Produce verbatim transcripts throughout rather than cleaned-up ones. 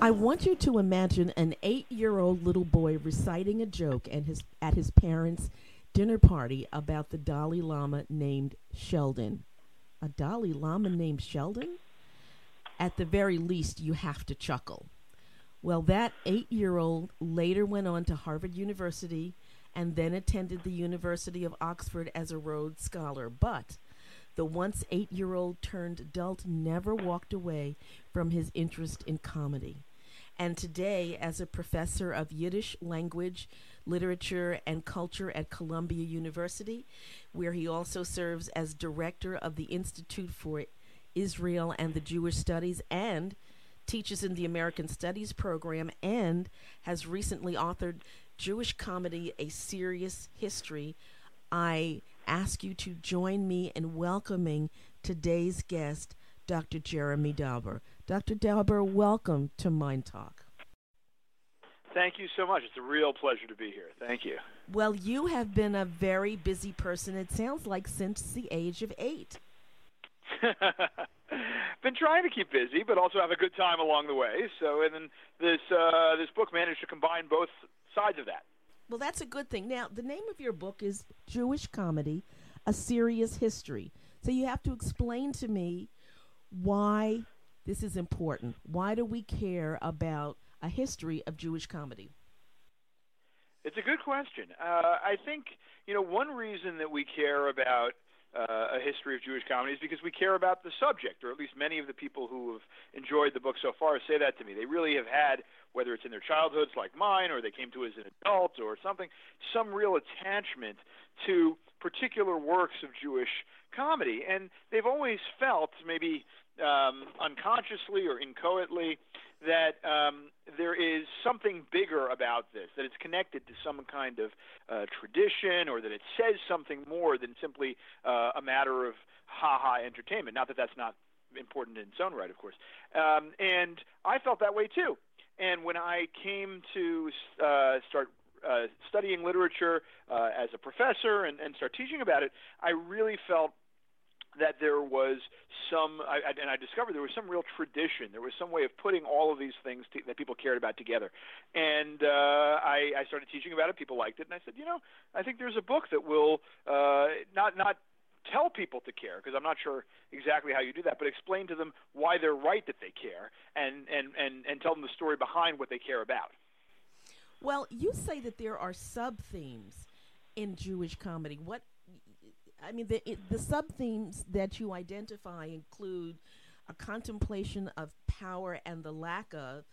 I want you to imagine an eight-year-old little boy reciting a joke at his at his parents' dinner party about the Dalai Lama named Sheldon. A Dalai Lama named Sheldon? At the very least, you have to chuckle. Well, that eight-year-old later went on to Harvard University and then attended the University of Oxford as a Rhodes Scholar. But the once eight-year-old turned adult never walked away from his interest in comedy. And today, as a professor of Yiddish language, literature, and culture at Columbia University, where he also serves as director of the Institute for Israel and the Jewish Studies and teaches in the American Studies program, and has recently authored Jewish Comedy, A Serious History, I ask you to join me in welcoming today's guest, Doctor Jeremy Dauber. Doctor Dauber, welcome to Mind Talk. Thank you so much. It's a real pleasure to be here. Thank you. Well, you have been a very busy person, it sounds like, since the age of eight. Been trying to keep busy, but also have a good time along the way. So, and then this uh, this book managed to combine both sides of that. Well, that's a good thing. Now, the name of your book is Jewish Comedy, A Serious History. So you have to explain to me why this is important. Why do we care about a history of Jewish comedy? It's a good question. Uh, I think, you know, one reason that we care about Uh, a history of Jewish comedy is because we care about the subject, or at least many of the people who have enjoyed the book so far say that to me. They really have had, whether it's in their childhoods like mine, or they came to it as an adult or something, some real attachment to particular works of Jewish comedy. And they've always felt, maybe um, unconsciously or inchoately, that um, there is something bigger about this, that it's connected to some kind of uh, tradition, or that it says something more than simply uh, a matter of ha-ha entertainment. Not that that's not important in its own right, of course. Um, and I felt that way too. And when I came to uh, start uh, studying literature uh, as a professor and, and start teaching about it, I really felt that there was some, I, I, and I discovered there was some real tradition. There was some way of putting all of these things to, that people cared about together. And uh, I, I started teaching about it. People liked it. And I said, you know, I think there's a book that will uh, not not tell people to care, because I'm not sure exactly how you do that, but explain to them why they're right that they care, and, and, and, and tell them the story behind what they care about. Well, you say that there are sub-themes in Jewish comedy. What I mean, the it, the sub-themes that you identify include a contemplation of power and the lack of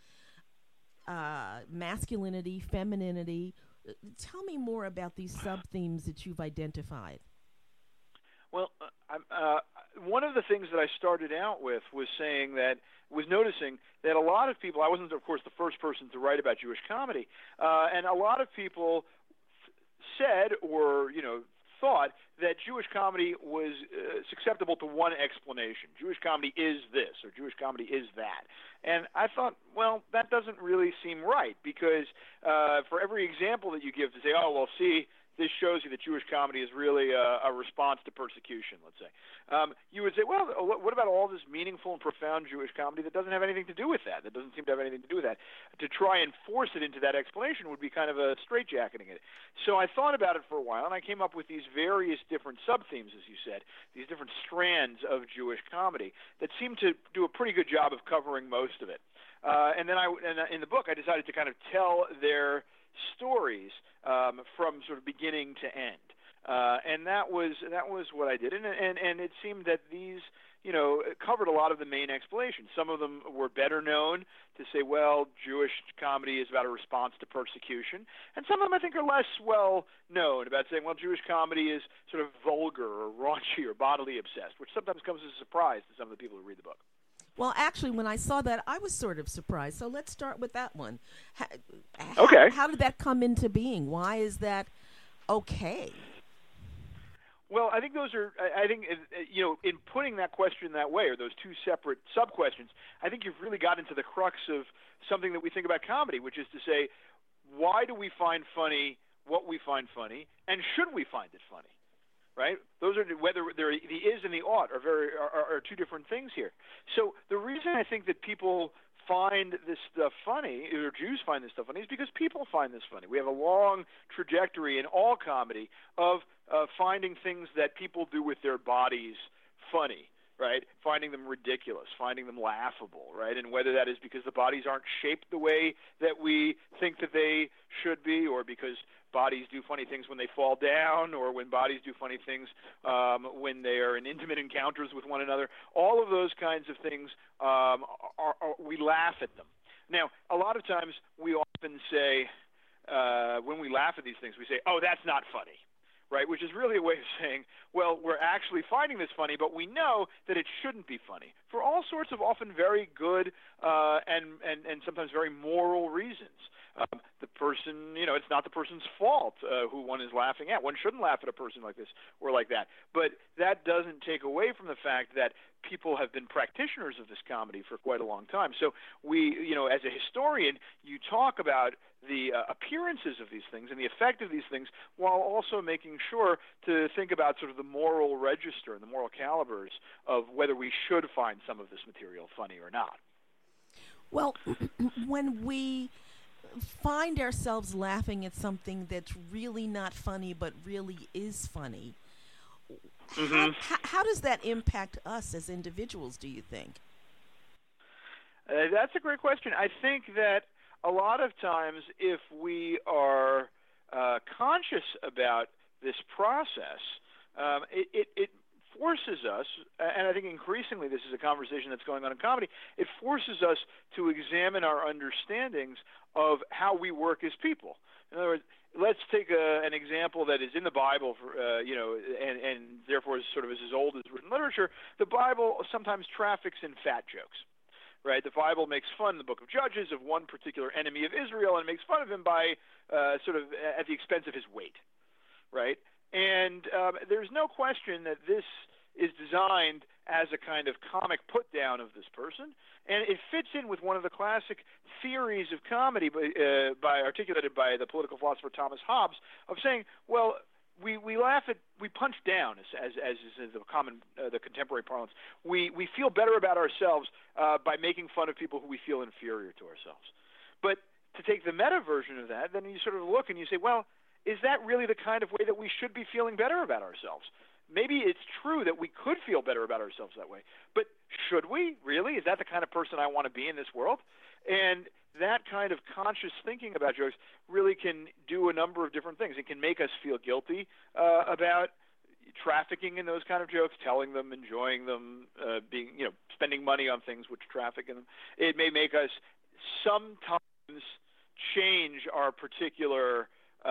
uh, masculinity, femininity. Tell me more about these sub-themes that you've identified. Well, uh, uh, one of the things that I started out with was saying that, was noticing that a lot of people, I wasn't, of course, the first person to write about Jewish comedy, uh, and a lot of people said, or, you know, thought that Jewish comedy was uh, susceptible to one explanation. Jewish comedy is this, or Jewish comedy is that. And I thought, well, that doesn't really seem right, because uh, for every example that you give to say, oh, well, see, this shows you that Jewish comedy is really a, a response to persecution, let's say. Um, you would say, well, what about all this meaningful and profound Jewish comedy that doesn't have anything to do with that, that doesn't seem to have anything to do with that? To try and force it into that explanation would be kind of a straitjacketing it. So I thought about it for a while, and I came up with these various different sub-themes, as you said, these different strands of Jewish comedy that seem to do a pretty good job of covering most of it. Uh, and then I, and in the book, I decided to kind of tell their stories um, from sort of beginning to end, uh, and that was that was what I did, and, and and it seemed that these, you know, covered a lot of the main explanations. Some of them were better known to say, well, Jewish comedy is about a response to persecution, and some of them I think are less well known, about saying, well, Jewish comedy is sort of vulgar or raunchy or bodily obsessed, which sometimes comes as a surprise to some of the people who read the book. Well, actually, when I saw that, I was sort of surprised. So let's start with that one. How, okay. How, how did that come into being? Why is that okay? Well, I think those are, I think, you know, in putting that question that way, or those two separate sub-questions, I think you've really got into the crux of something that we think about comedy, which is to say, why do we find funny what we find funny, and should we find it funny? right? Those are whether there the is and the ought are very are, are two different things here. So the reason I think that people find this stuff funny, or Jews find this stuff funny, is because people find this funny. We have a long trajectory in all comedy of uh, finding things that people do with their bodies funny, right? Finding them ridiculous, finding them laughable, right? And whether that is because the bodies aren't shaped the way that we think that they should be, or because bodies do funny things when they fall down, or when bodies do funny things um, when they are in intimate encounters with one another. All of those kinds of things, um, are, are, we laugh at them. Now, a lot of times we often say, uh, when we laugh at these things, we say, oh, that's not funny, right? Which is really a way of saying, well, we're actually finding this funny, but we know that it shouldn't be funny for all sorts of often very good uh, and, and, and sometimes very moral reasons. Um, the person, you know, it's not the person's fault uh, who one is laughing at. One shouldn't laugh at a person like this or like that. But that doesn't take away from the fact that people have been practitioners of this comedy for quite a long time. So we, you know, as a historian, you talk about the uh, appearances of these things and the effect of these things while also making sure to think about sort of the moral register and the moral calibers of whether we should find some of this material funny or not. Well, when we find ourselves laughing at something that's really not funny but really is funny, mm-hmm. how, how, how does that impact us as individuals, do you think? Uh, that's a great question. I think that a lot of times if we are uh, conscious about this process, um, it, it, it forces us, and I think increasingly this is a conversation that's going on in comedy, it forces us to examine our understandings of how we work as people. In other words, let's take a, an example that is in the Bible, for, uh, you know, and, and therefore is sort of is as old as written literature. The Bible sometimes traffics in fat jokes, right? The Bible makes fun in the book of Judges of one particular enemy of Israel and makes fun of him by uh, sort of at the expense of his weight, right? And um, there's no question that this is designed as a kind of comic put-down of this person, and it fits in with one of the classic theories of comedy by, uh, by articulated by the political philosopher Thomas Hobbes of saying, well, we, we laugh at, we punch down, as as, as is the common, uh, the contemporary parlance. We we feel better about ourselves uh, by making fun of people who we feel inferior to ourselves. But to take the meta version of that, then you sort of look and you say, well, is that really the kind of way that we should be feeling better about ourselves? Maybe it's true that we could feel better about ourselves that way, but should we really? Is that the kind of person I want to be in this world? And that kind of conscious thinking about jokes really can do a number of different things. It can make us feel guilty uh, about trafficking in those kind of jokes, telling them, enjoying them, uh, being, you know, spending money on things which traffic in them. It may make us sometimes change our particular,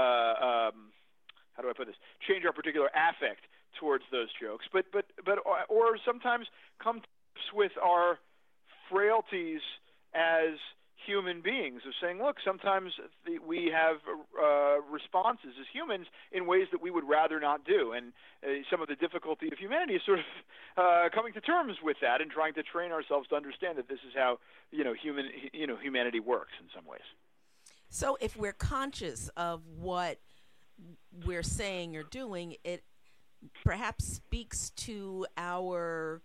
uh, um, how do I put this? Change our particular affect towards those jokes, but but but or, or sometimes come to grips with our frailties as human beings, of saying, look, sometimes the, we have uh, responses as humans in ways that we would rather not do, and uh, some of the difficulty of humanity is sort of uh, coming to terms with that and trying to train ourselves to understand that this is how you know human you know humanity works in some ways. So, if we're conscious of what we're saying or doing, it perhaps speaks to our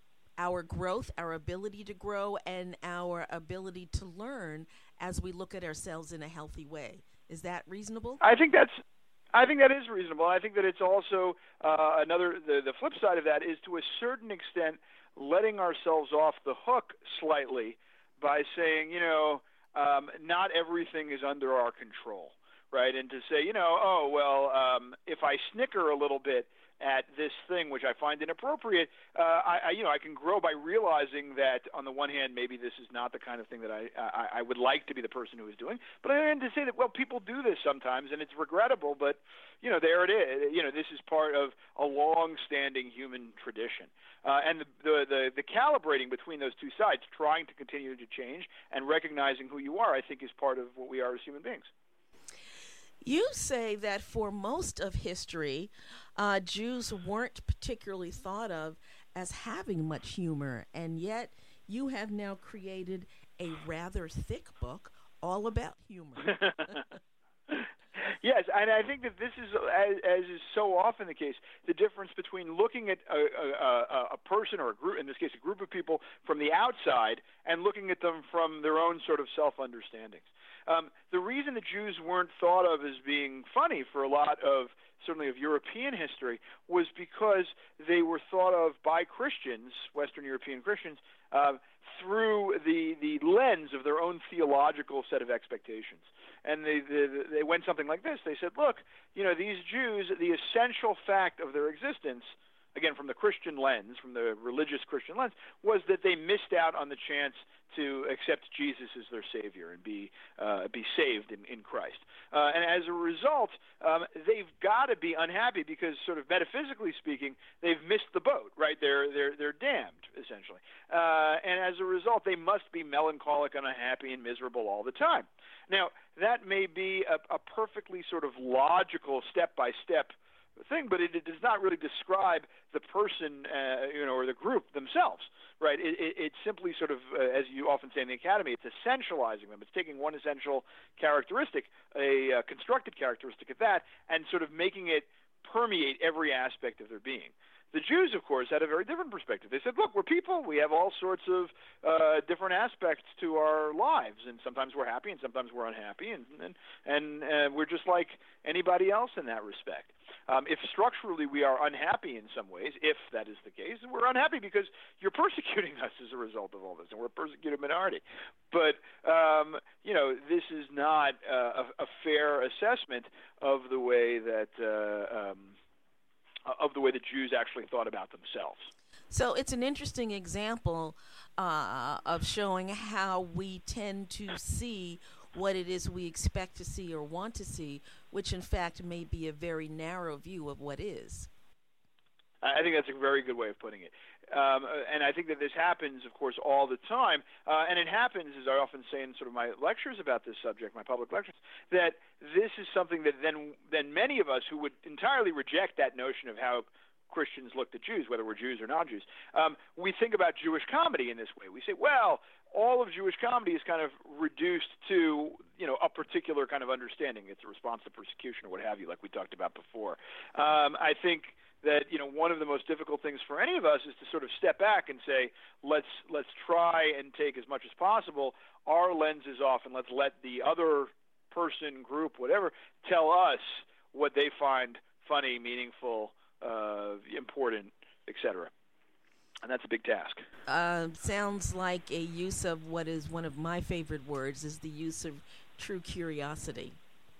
our growth, our ability to grow, and our ability to learn as we look at ourselves in a healthy way. Is that reasonable? I think that's I think that is reasonable. I think that it's also uh, another the, the flip side of that is to a certain extent letting ourselves off the hook slightly by saying, you know, um, not everything is under our control, right? And to say, you know, oh, well, um, if I snicker a little bit at this thing which I find inappropriate, uh, I, I you know I can grow by realizing that on the one hand maybe this is not the kind of thing that I, I I would like to be the person who is doing, but I had to say that well people do this sometimes and it's regrettable, but you know there it is. You know this is part of a long-standing human tradition, uh, and the, the the the calibrating between those two sides, trying to continue to change and recognizing who you are, I think is part of what we are as human beings. You say that for most of history, uh, Jews weren't particularly thought of as having much humor, and yet you have now created a rather thick book all about humor. Yes, and I think that this is, as, as is so often the case, the difference between looking at a, a, a person or a group, in this case a group of people, from the outside and looking at them from their own sort of self-understandings. Um, the reason the Jews weren't thought of as being funny for a lot of, certainly of European history, was because they were thought of by Christians, Western European Christians, uh, through the, the lens of their own theological set of expectations. And they, they, they went something like this. They said, look, you know, these Jews, the essential fact of their existence, again, from the Christian lens, from the religious Christian lens, was that they missed out on the chance to accept Jesus as their Savior and be uh, be saved in, in Christ. Uh, and as a result, um, they've got to be unhappy because, sort of metaphysically speaking, they've missed the boat, right? They're they're they're damned, essentially. Uh, and as a result, they must be melancholic and unhappy and miserable all the time. Now, that may be a, a perfectly sort of logical step-by-step thing, but it, it does not really describe the person, uh, you know, or the group themselves, right? It, it, it's simply sort of, uh, as you often say in the academy, it's essentializing them. It's taking one essential characteristic, a uh, constructed characteristic of that, and sort of making it permeate every aspect of their being. The Jews, of course, had a very different perspective. They said, look, we're people. We have all sorts of uh, different aspects to our lives, and sometimes we're happy and sometimes we're unhappy, and, and, and uh, we're just like anybody else in that respect. Um, if structurally we are unhappy in some ways, if that is the case, we're unhappy because you're persecuting us as a result of all this, and we're a persecuted minority. But, um, you know, this is not uh, a, a fair assessment of the way that uh, um, of the way the Jews actually thought about themselves. So it's an interesting example uh, of showing how we tend to see what it is we expect to see or want to see, which in fact may be a very narrow view of what is. I think that's a very good way of putting it. Um, and I think that this happens, of course, all the time. Uh, and it happens, as I often say in sort of my lectures about this subject, my public lectures, that this is something that then, then many of us who would entirely reject that notion of how Christians looked at Jews, whether we're Jews or non-Jews, um, we think about Jewish comedy in this way. We say, well, all of Jewish comedy is kind of reduced to, you know, a particular kind of understanding. It's a response to persecution or what have you, like we talked about before. Um, I think that, you know, one of the most difficult things for any of us is to sort of step back and say, let's let's try and take as much as possible our lenses off, and let's let the other person, group, whatever, tell us what they find funny, meaningful, uh, important, et cetera. And that's a big task. Uh, sounds like a use of what is one of my favorite words, is the use of true curiosity.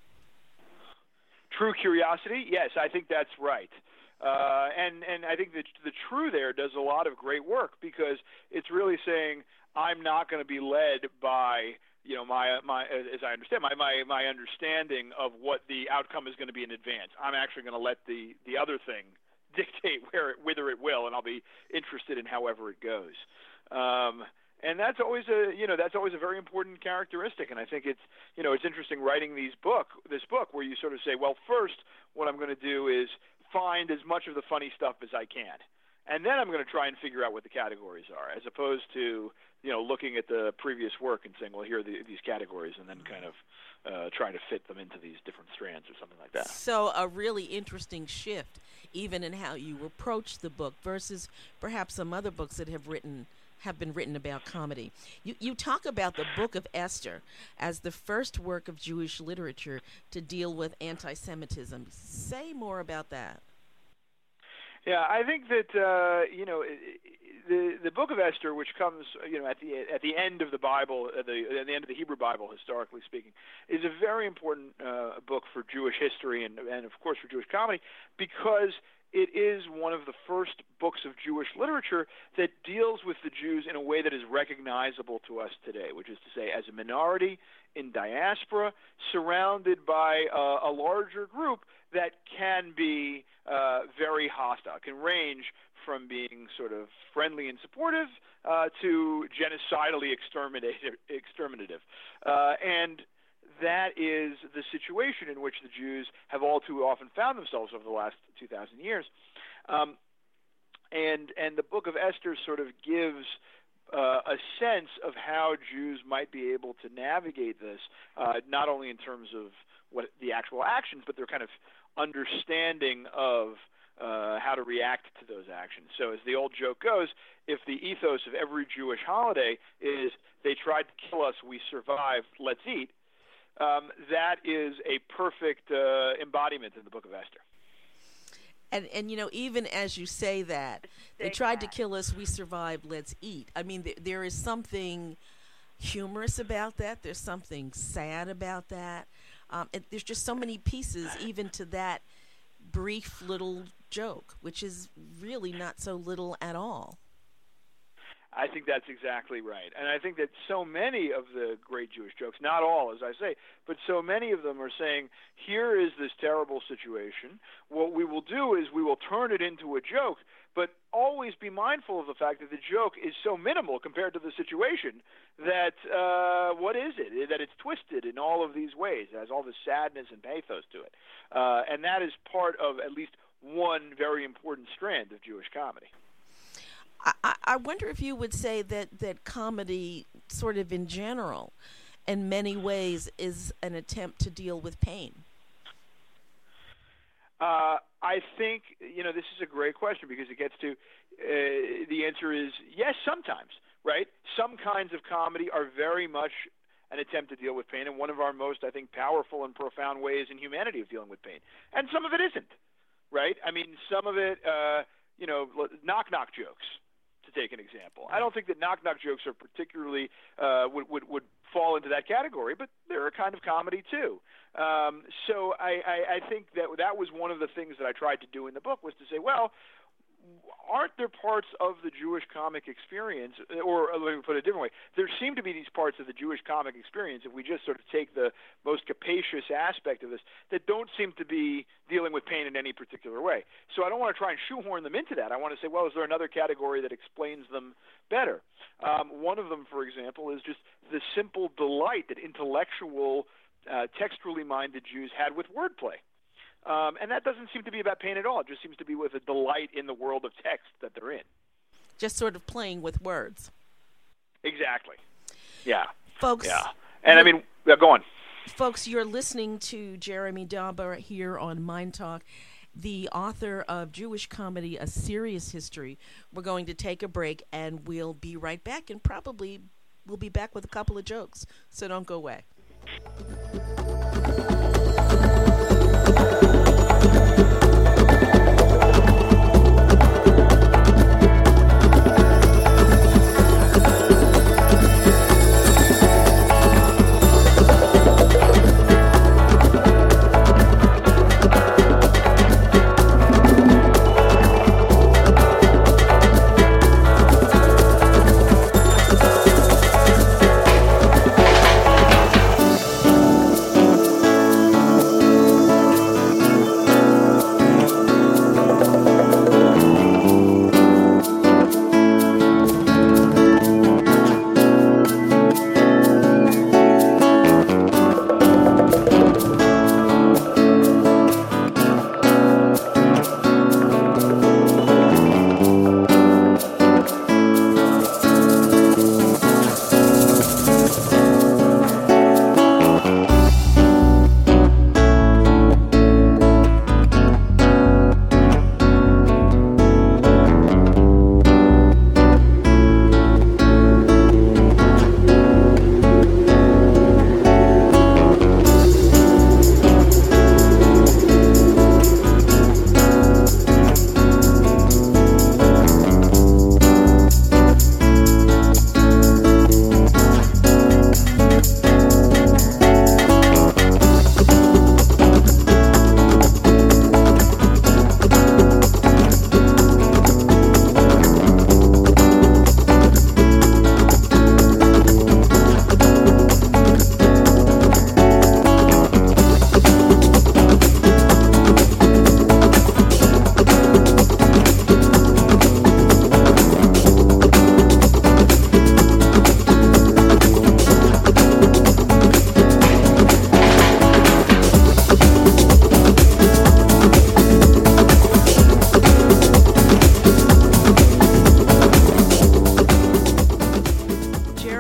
True curiosity? Yes, I think that's right. Uh, and, and I think that the true there does a lot of great work, because it's really saying, I'm not going to be led by, you know, my, my, as I understand, my, my, my understanding of what the outcome is going to be in advance. I'm actually going to let the, the other thing dictate where it, whither it will, and I'll be interested in however it goes. Um, and that's always a, you know, that's always a very important characteristic. And I think it's, you know, it's interesting writing these book, this book, where you sort of say, well, first, what I'm going to do is find as much of the funny stuff as I can, and then I'm going to try and figure out what the categories are, as opposed to, you know, looking at the previous work and saying, well, here are the, these categories, and then kind of uh, trying to fit them into these different strands or something like that. So a really interesting shift, even in how you approach the book versus perhaps some other books that have written have been written about comedy. You you talk about the Book of Esther as the first work of Jewish literature to deal with anti-Semitism. Say more about that. Yeah, I think that uh, you know the the Book of Esther, which comes you know at the at the end of the Bible, at the at the end of the Hebrew Bible, historically speaking, is a very important uh, book for Jewish history and and of course for Jewish comedy, because it is one of the first books of Jewish literature that deals with the Jews in a way that is recognizable to us today, which is to say, as a minority in diaspora, surrounded by uh, a larger group that can be uh, very hostile, can range from being sort of friendly and supportive uh, to genocidally exterminative. exterminative. Uh, and that is the situation in which the Jews have all too often found themselves over the last two thousand years. Um, and and the Book of Esther sort of gives uh, a sense of how Jews might be able to navigate this, uh, not only in terms of what the actual actions, but their kind of understanding of uh, how to react to those actions. So as the old joke goes, if the ethos of every Jewish holiday is they tried to kill us, we survived, let's eat, um, that is a perfect uh, embodiment in the Book of Esther. And, and you know, even as you say that, they tried to kill us, we survived, let's eat. I mean, th- there is something humorous about that. There's something sad about that. Um, it, there's just so many pieces even to that brief little joke, which is really not so little at all. I think that's exactly right. And I think that so many of the great Jewish jokes, not all, as I say, but so many of them are saying, here is this terrible situation. What we will do is we will turn it into a joke, but always be mindful of the fact that the joke is so minimal compared to the situation that uh, what is it? That it's twisted in all of these ways. It has all this sadness and pathos to it. Uh, and that is part of at least one very important strand of Jewish comedy. I, I wonder if you would say that, that comedy, sort of in general, in many ways, is an attempt to deal with pain. Uh, I think, you know, this is a great question because it gets to, uh, the answer is yes, sometimes, right? Some kinds of comedy are very much an attempt to deal with pain, and one of our most, I think, powerful and profound ways in humanity of dealing with pain. And some of it isn't, right? I mean, some of it, uh, you know, knock-knock jokes, to take an example. I don't think that knock-knock jokes are particularly uh, would, would would fall into that category, but they're a kind of comedy too. Um, so I, I, I think that that was one of the things that I tried to do in the book, was to say, well, aren't there parts of the Jewish comic experience, or let me put it a different way, there seem to be these parts of the Jewish comic experience, if we just sort of take the most capacious aspect of this, that don't seem to be dealing with pain in any particular way. So I don't want to try and shoehorn them into that. I want to say, well, is there another category that explains them better? Um, one of them, for example, is just the simple delight that intellectual, uh, textually minded Jews had with wordplay. Um, and that doesn't seem to be about pain at all. It just seems to be with a delight in the world of text that they're in. Just sort of playing with words. Exactly. Yeah. Folks. Yeah. And I mean, yeah, go on. Folks, you're listening to Jeremy Dauber here on Mind Talk, the author of Jewish Comedy, A Serious History. We're going to take a break, and we'll be right back, and probably we'll be back with a couple of jokes, so don't go away.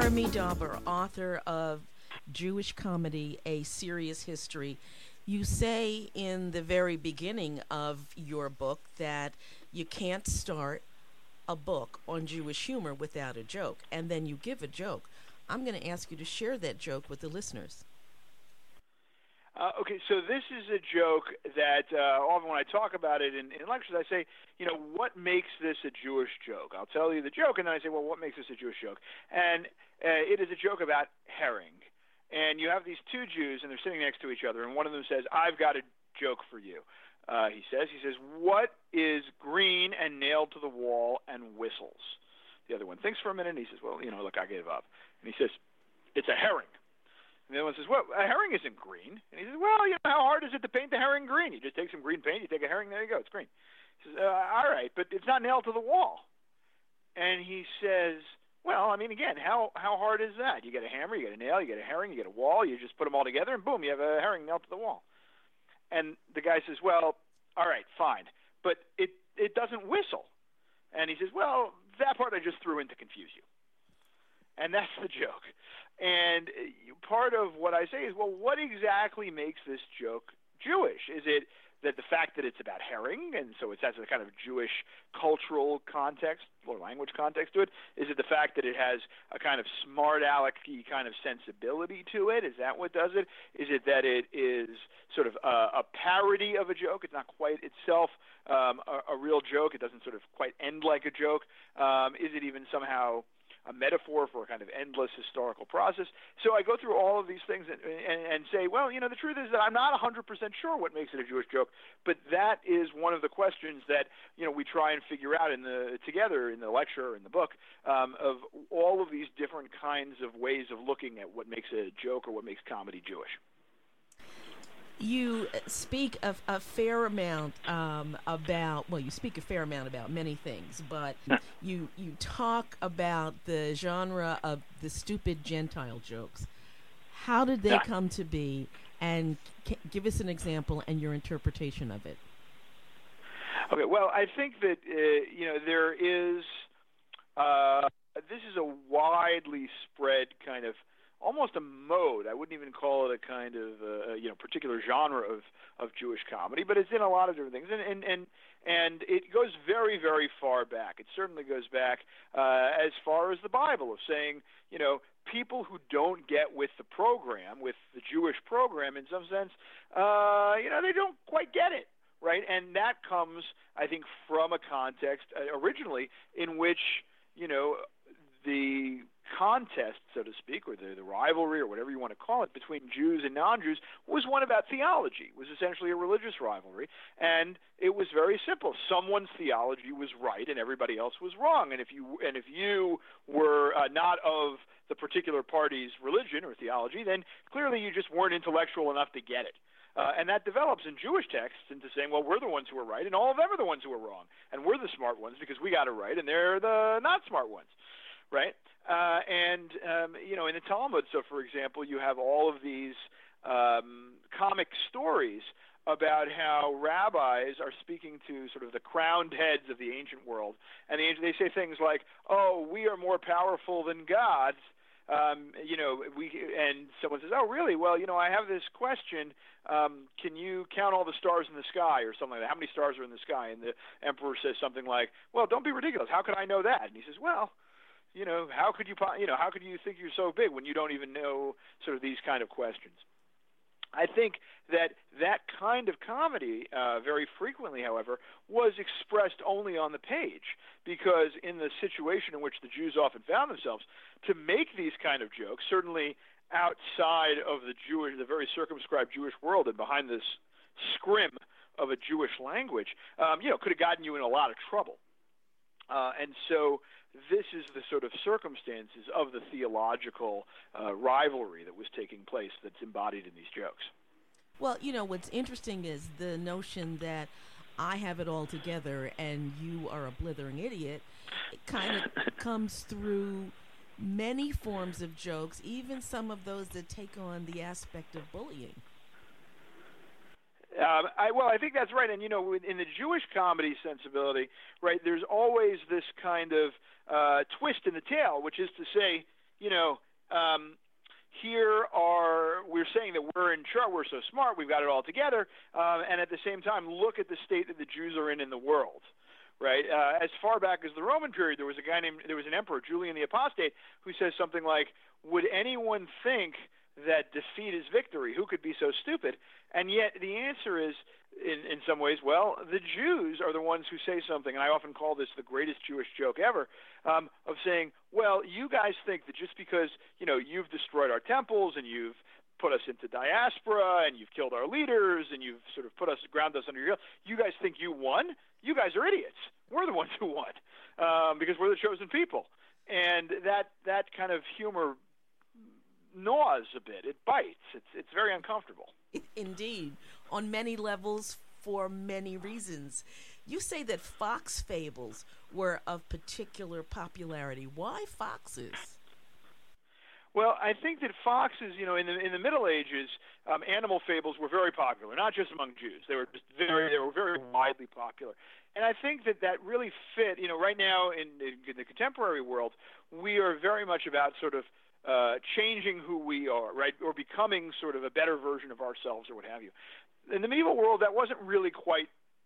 Jeremy Dauber, author of Jewish Comedy, A Serious History. You say in the very beginning of your book that you can't start a book on Jewish humor without a joke, and then you give a joke. I'm going to ask you to share that joke with the listeners. Uh, okay, so this is a joke that uh, often when I talk about it in, in lectures, I say, you know, what makes this a Jewish joke? I'll tell you the joke, and then I say, well, what makes this a Jewish joke? And uh, it is a joke about herring. And you have these two Jews, and they're sitting next to each other, and one of them says, I've got a joke for you. Uh, he says, he says, what is green and nailed to the wall and whistles? The other one thinks for a minute, and he says, well, you know, look, I gave up. And he says, it's a herring. And the other one says, well, a herring isn't green. And he says, well, you know, how hard is it to paint the herring green? You just take some green paint, you take a herring, there you go, it's green. He says, uh, all right, but it's not nailed to the wall. And he says, well, I mean, again, how how hard is that? You get a hammer, you get a nail, you get a herring, you get a wall, you just put them all together, and boom, you have a herring nailed to the wall. And the guy says, well, all right, fine, but it, it doesn't whistle. And he says, well, that part I just threw in to confuse you. And that's the joke. And part of what I say is, well, what exactly makes this joke Jewish? Is it that the fact that it's about herring, and so it has a kind of Jewish cultural context or language context to it? Is it the fact that it has a kind of smart alecky kind of sensibility to it? Is that what does it? Is it that it is sort of a, a parody of a joke? It's not quite itself um, a, a real joke. It doesn't sort of quite end like a joke. Um, is it even somehow a metaphor for a kind of endless historical process? So I go through all of these things and, and, and say, well, you know, the truth is that I'm not one hundred percent sure what makes it a Jewish joke, but that is one of the questions that, you know, we try and figure out in the together in the lecture, in the book, um, of all of these different kinds of ways of looking at what makes a joke or what makes comedy Jewish. You speak a, a fair amount um, about, well, you speak a fair amount about many things, but you you talk about the genre of the stupid Gentile jokes. How did they come to be? And c- give us an example and your interpretation of it. Okay, well, I think that, uh, you know, there is, uh, this is a widely spread kind of almost a mode. I wouldn't even call it a kind of uh, you know particular genre of, of Jewish comedy, but it's in a lot of different things, and and and, and it goes very very far back. It certainly goes back uh, as far as the Bible, of saying, you know, people who don't get with the program, with the Jewish program in some sense, uh, you know, they don't quite get it, right? And that comes, I think, from a context uh, originally in which, you know, the contest, so to speak, or the, the rivalry, or whatever you want to call it, between Jews and non-Jews was one about theology. It was essentially a religious rivalry, and it was very simple. Someone's theology was right, and everybody else was wrong. And if you and if you were uh, not of the particular party's religion or theology, then clearly you just weren't intellectual enough to get it. Uh, and that develops in Jewish texts into saying, well, we're the ones who are right, and all of them are the ones who are wrong, and we're the smart ones because we got it right, and they're the not smart ones. Right, uh, and um, you know, in the Talmud, so for example, you have all of these um, comic stories about how rabbis are speaking to sort of the crowned heads of the ancient world, and the, they say things like, "Oh, we are more powerful than gods." Um, you know, we and someone says, "Oh, really? Well, you know, I have this question. Um, can you count all the stars in the sky, or something like that? How many stars are in the sky?" And the emperor says something like, "Well, don't be ridiculous. How could I know that?" And he says, "Well, you know, how could you, you know, how could you think you're so big when you don't even know sort of these kind of questions?" I think that that kind of comedy, uh, very frequently, however, was expressed only on the page, because in the situation in which the Jews often found themselves, to make these kind of jokes, certainly outside of the Jewish, the very circumscribed Jewish world, and behind this scrim of a Jewish language, um, you know, could have gotten you in a lot of trouble. Uh, and so this is the sort of circumstances of the theological uh, rivalry that was taking place that's embodied in these jokes. Well, you know, what's interesting is the notion that I have it all together and you are a blithering idiot. It kind of comes through many forms of jokes, even some of those that take on the aspect of bullying. Um, I, well, I think that's right. And, you know, in the Jewish comedy sensibility, right, there's always this kind of uh, twist in the tale, which is to say, you know, um, here are we're saying that we're in charge, we're so smart, we've got it all together, um, and at the same time, look at the state that the Jews are in in the world. Right. Uh, as far back as the Roman period, there was a guy named there was an emperor, Julian the Apostate, who says something like, "Would anyone think that defeat is victory? Who could be so stupid?" And yet the answer is, in, in some ways, well, the Jews are the ones who say something, and I often call this the greatest Jewish joke ever, um, of saying, well, you guys think that just because, you know, you've destroyed our temples and you've put us into diaspora and you've killed our leaders and you've sort of put us, ground us under your heel, you guys think you won? You guys are idiots. We're the ones who won um, because we're the chosen people. And that that kind of humor gnaws a bit. It bites. It's it's very uncomfortable. Indeed, on many levels, for many reasons. You say that fox fables were of particular popularity. Why foxes? Well, I think that foxes, you know, in the in the Middle Ages, um, animal fables were very popular, not just among Jews. They were just very they were very widely popular, and I think that that really fit. You know, right now in, in the contemporary world, we are very much about sort of uh, changing who we are, right, or becoming sort of a better version of ourselves, or what have you. In the medieval world, that wasn't really quite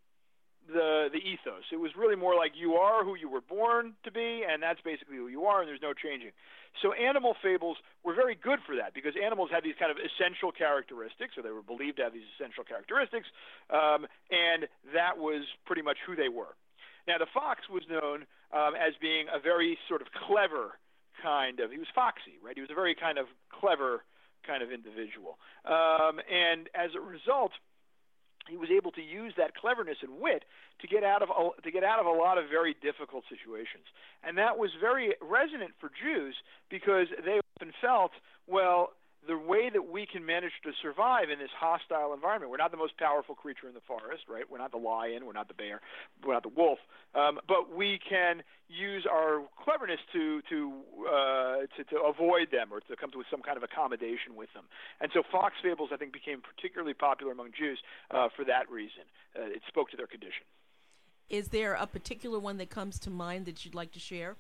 the the ethos. It was really more like you are who you were born to be, and that's basically who you are, and there's no changing. So animal fables were very good for that because animals had these kind of essential characteristics, or they were believed to have these essential characteristics, um, and that was pretty much who they were. Now, the fox was known um, as being a very sort of clever kind of, he was foxy, right? He was a very kind of clever kind of individual. Um, and as a result, he was able to use that cleverness and wit to get out of a, to get out of a lot of very difficult situations, and that was very resonant for Jews because they often felt, well, the way that we can manage to survive in this hostile environment. We're not the most powerful creature in the forest, right? We're not the lion, we're not the bear, we're not the wolf, um, but we can use our cleverness to to, uh, to to avoid them or to come to some kind of accommodation with them. And so fox fables, I think, became particularly popular among Jews uh, for that reason. Uh, it spoke to their condition. Is there a particular one that comes to mind that you'd like to share?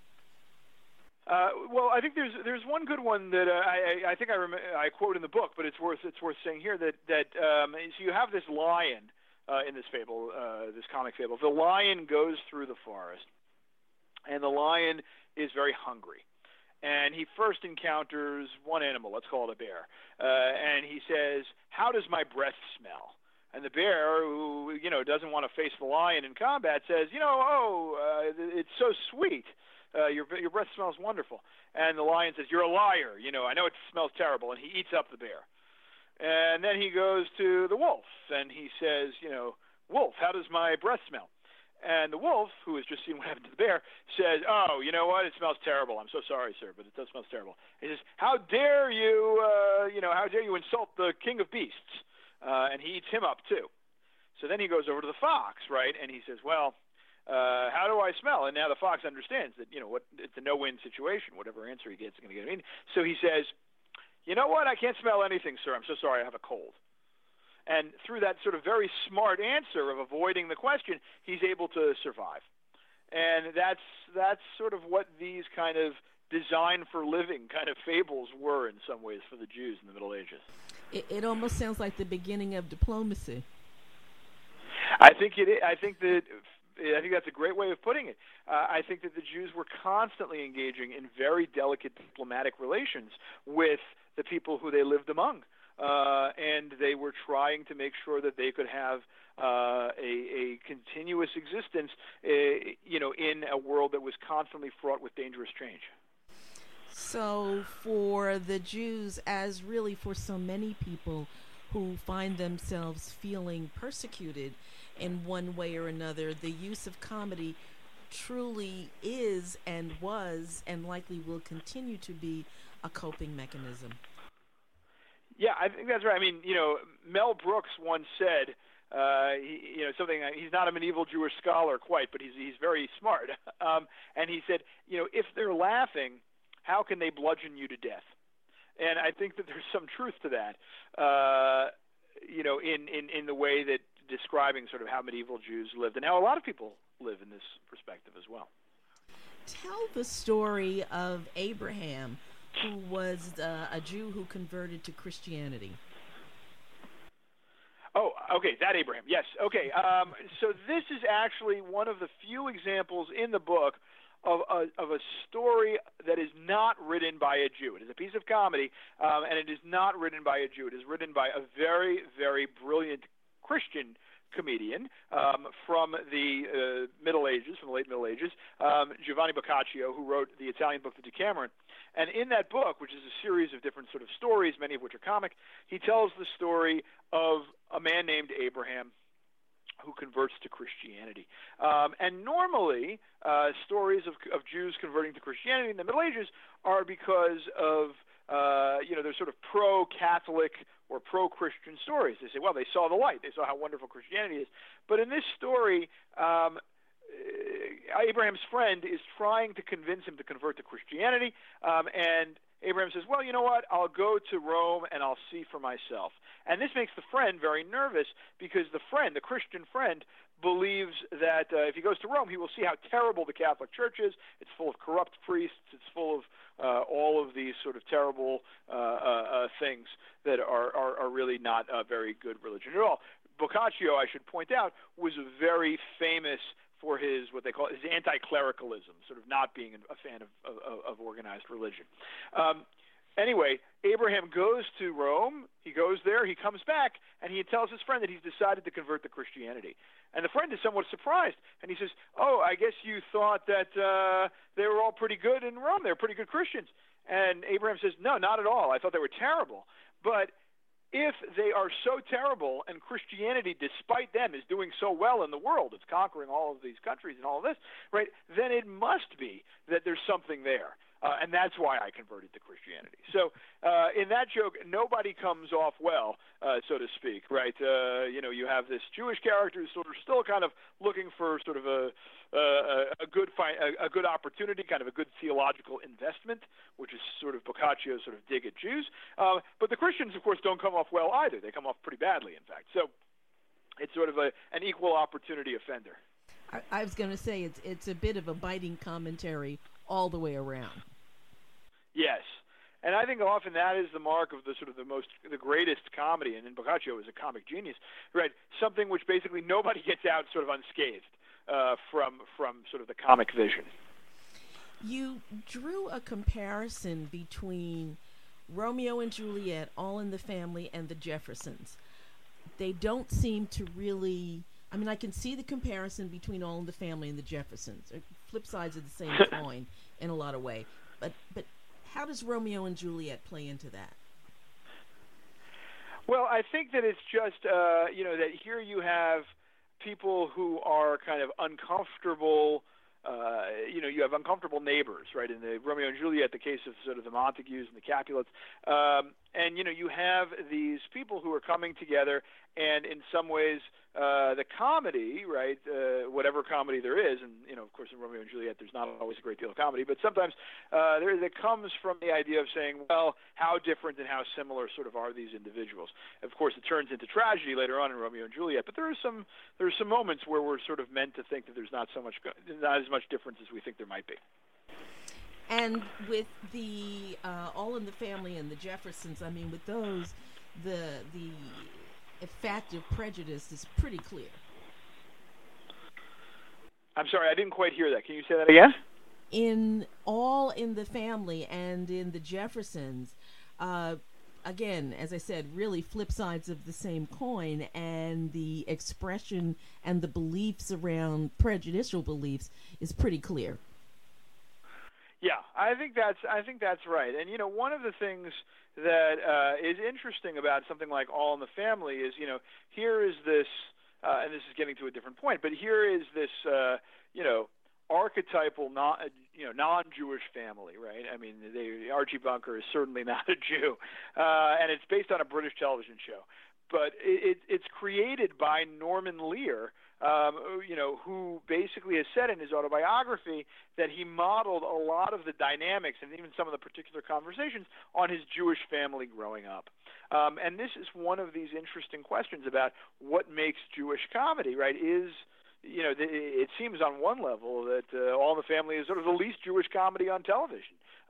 Uh, well, I think there's there's one good one that uh, I I think I rem- I quote in the book, but it's worth it's worth saying here that that um, so you have this lion uh, in this fable, uh, this comic fable. The lion goes through the forest, and the lion is very hungry, and he first encounters one animal. Let's call it a bear, uh, and he says, "How does my breath smell?" And the bear, who you know doesn't want to face the lion in combat, says, "You know, oh, uh, it's so sweet." Uh, your your breath smells wonderful. And the lion says, "You're a liar. You know, I know it smells terrible." And he eats up the bear. And then he goes to the wolf, and he says, you know, "Wolf, how does my breath smell?" And the wolf, who has just seen what happened to the bear, says, "Oh, you know what? It smells terrible. I'm so sorry, sir, but it does smell terrible." He says, "How dare you, uh, you know, how dare you insult the king of beasts?" Uh, and he eats him up, too. So then he goes over to the fox, right? And he says, "Well, Uh, how do I smell?" And now the fox understands that, you know, what it's a no-win situation. Whatever answer he gets is going to get him in. So he says, "You know what? I can't smell anything, sir. I'm so sorry. I have a cold." And through that sort of very smart answer of avoiding the question, he's able to survive. And that's that's sort of what these kind of design for living kind of fables were in some ways for the Jews in the Middle Ages. It, it almost sounds like the beginning of diplomacy. I think it. I think that. I think that's a great way of putting it. Uh, I think that the Jews were constantly engaging in very delicate diplomatic relations with the people who they lived among, uh, and they were trying to make sure that they could have uh, a, a continuous existence, uh, you know, in a world that was constantly fraught with dangerous change. So for the Jews, as really for so many people who find themselves feeling persecuted in one way or another, the use of comedy truly is and was and likely will continue to be a coping mechanism. Yeah, I think that's right. I mean, you know, Mel Brooks once said, uh, he, you know, something. He's not a medieval Jewish scholar quite, but he's he's very smart. Um, and he said, you know, if they're laughing, how can they bludgeon you to death? And I think that there's some truth to that. Uh, you know, in, in, in the way that describing sort of how medieval Jews lived and how a lot of people live in this perspective as well. Tell the story of Abraham, who was uh, a Jew who converted to Christianity. Oh, okay, that Abraham. Yes, okay. Um, so this is actually one of the few examples in the book of a, of a story that is not written by a Jew. It is a piece of comedy, um, and it is not written by a Jew. It is written by a very, very brilliant Christian comedian um, from the uh, Middle Ages, from the late Middle Ages, um, Giovanni Boccaccio, who wrote the Italian book, The Decameron. And in that book, which is a series of different sort of stories, many of which are comic, he tells the story of a man named Abraham who converts to Christianity. Um, and normally, uh, stories of, of Jews converting to Christianity in the Middle Ages are because of, uh, you know, they're sort of pro-Catholic or pro-Christian stories. They say, well, they saw the light. They saw how wonderful Christianity is. But in this story, um, Abraham's friend is trying to convince him to convert to Christianity, um, and Abraham says, well, you know what, I'll go to Rome and I'll see for myself. And this makes the friend very nervous because the friend, the Christian friend, believes that uh, if he goes to Rome, he will see how terrible the Catholic Church is. It's full of corrupt priests. It's full of uh, all of these sort of terrible uh, uh, uh, things that are, are, are really not a very good religion at all. Boccaccio, I should point out, was a very famous for his, what they call his anti-clericalism, sort of not being a fan of, of, of organized religion. Um, anyway, Abraham goes to Rome, he goes there, he comes back, and he tells his friend that he's decided to convert to Christianity. And the friend is somewhat surprised, and he says, oh, I guess you thought that uh, they were all pretty good in Rome, they were pretty good Christians. And Abraham says, no, not at all, I thought they were terrible. But if they are so terrible and Christianity, despite them, is doing so well in the world, it's conquering all of these countries and all of this, right, then it must be that there's something there. Uh, and that's why I converted to Christianity. So uh, in that joke, nobody comes off well, uh, so to speak, right? Uh, you know, you have this Jewish character who's sort of still kind of looking for sort of a a, a good fi- a, a good opportunity, kind of a good theological investment, which is sort of Boccaccio's sort of dig at Jews. Uh, but the Christians, of course, don't come off well either. They come off pretty badly, in fact. So it's sort of a, an equal opportunity offender. I, I was going to say it's it's a bit of a biting commentary all the way around. Yes, and I think often that is the mark of the sort of the most, the greatest comedy, and then Boccaccio is a comic genius, right? Something which basically nobody gets out sort of unscathed uh, from from sort of the comic vision. You drew a comparison between Romeo and Juliet, All in the Family, and the Jeffersons. They don't seem to really. I mean, I can see the comparison between All in the Family and the Jeffersons. They're flip sides of the same coin in a lot of ways. But but. How does Romeo and Juliet play into that? Well, I think that it's just, uh, you know, that here you have people who are kind of uncomfortable. Uh, you know, you have uncomfortable neighbors, right? In the Romeo and Juliet, the case of sort of the Montagues and the Capulets. Um, and, you know, you have these people who are coming together, and in some ways, uh, the comedy, right, uh, whatever comedy there is, and, you know, of course, in Romeo and Juliet, there's not always a great deal of comedy, but sometimes uh, there that comes from the idea of saying, well, how different and how similar sort of are these individuals? Of course, it turns into tragedy later on in Romeo and Juliet, but there are some there are some moments where we're sort of meant to think that there's not so much, not as much difference as we think there might be. And with the uh, All in the Family and the Jeffersons, I mean, with those, the the effect of prejudice is pretty clear. I'm sorry, I didn't quite hear that. Can you say that again? In All in the Family and in the Jeffersons, uh, again, as I said, really flip sides of the same coin, and the expression and the beliefs around prejudicial beliefs is pretty clear. Yeah, I think that's I think that's right. And you know, one of the things that uh, is interesting about something like All in the Family is, you know, here is this, uh, and this is getting to a different point, but here is this, uh, you know, archetypal, non, you know, non-Jewish family, right? I mean, they, Archie Bunker is certainly not a Jew, uh, and it's based on a British television show, but it, it, it's created by Norman Lear. Um, you know, who basically has said in his autobiography that he modeled a lot of the dynamics and even some of the particular conversations on his Jewish family growing up. Um, and this is one of these interesting questions about what makes Jewish comedy, right? Is, you know, it seems on one level that uh, All in the Family is sort of the least Jewish comedy on television.